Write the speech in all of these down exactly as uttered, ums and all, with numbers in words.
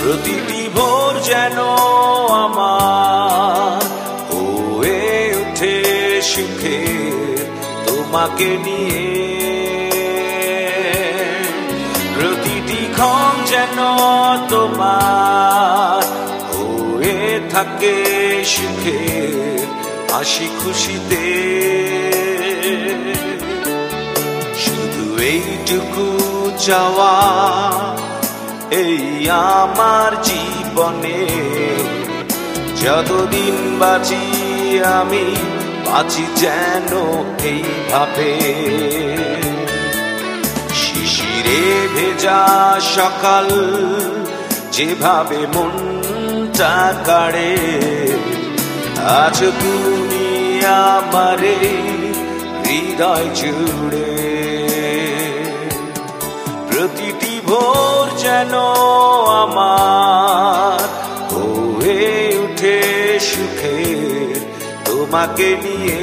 প্রতিটি ভোর যেন আমার হয়ে ওঠে সুখে তোমাকে নিয়ে, প্রতিটি ক্ষণ যেন তোমার হয়ে থাকে সুখে হাসি খুশিতে। শুধু এইটুকু চাওয়া এই আমার জীবনে, যতদিন বাঁচি আমি বাঁচি যেন এইভাবে। শিশিরে ভেজা সকাল যেভাবে মনটা কাড়ে, আজ তুমি আমারে হৃদয় জুড়ে। প্রতিটি ভোর যেন আমার হয়ে উঠে সুখে তোমাকে নিয়ে।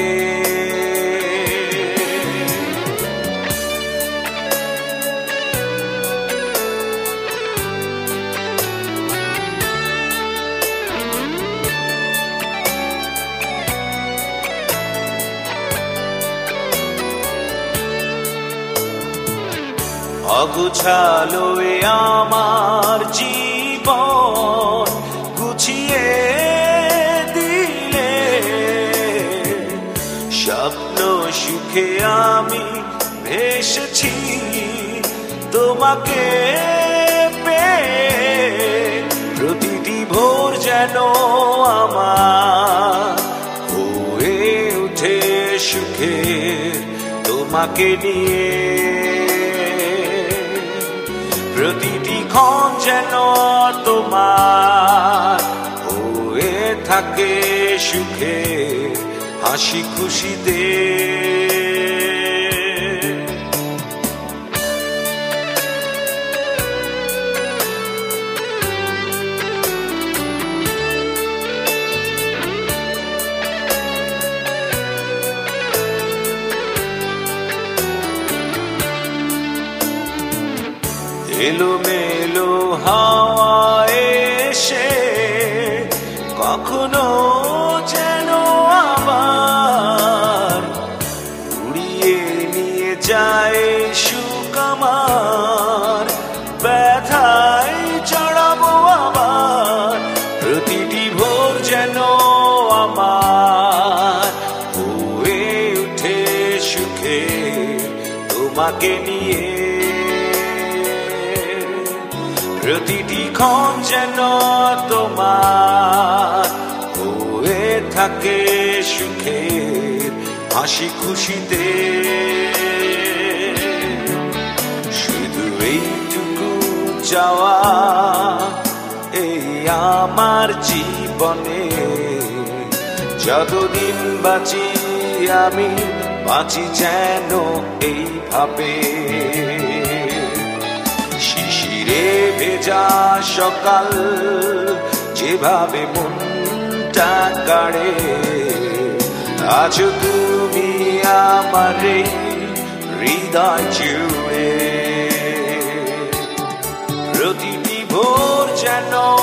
অগুছালো এ আমার জীবন গুছিয়ে দিলে, স্বপ্ন সুখে আমি ভেসেছি তোমাকে পেয়ে। প্রতিটি ভোর যেন আমার হয়ে উঠে সুখে তোমাকে নিয়ে, প্রতিটি ক্ষণ যেন তোমার হয়ে থাকে সুখে হাসি খুশিতে। এলো মেলো হাওয়া এসে কখনো যেন আবার উড়িয়ে নিয়ে যায় সুখ আমার, ব্যথায় চড়াবো আবার। প্রতিটি ভোর যেন আমার হয়ে উঠে সুখে তোমাকে নিয়ে, প্রতিটি ক্ষণ যেন তোমার হয়ে থাকে সুখে হাসি খুশিতে। শুধু এইটুকু চাওয়া এই আমার জীবনে, যতদিন বাঁচি আমি বাঁচি যেন এইভাবে। শিশিরে ভেজা সকাল যেভাবে মনটা কাড়ে, আজ তুমি আমারে হৃদয় জুড়ে। প্রতিটি ভোর যেন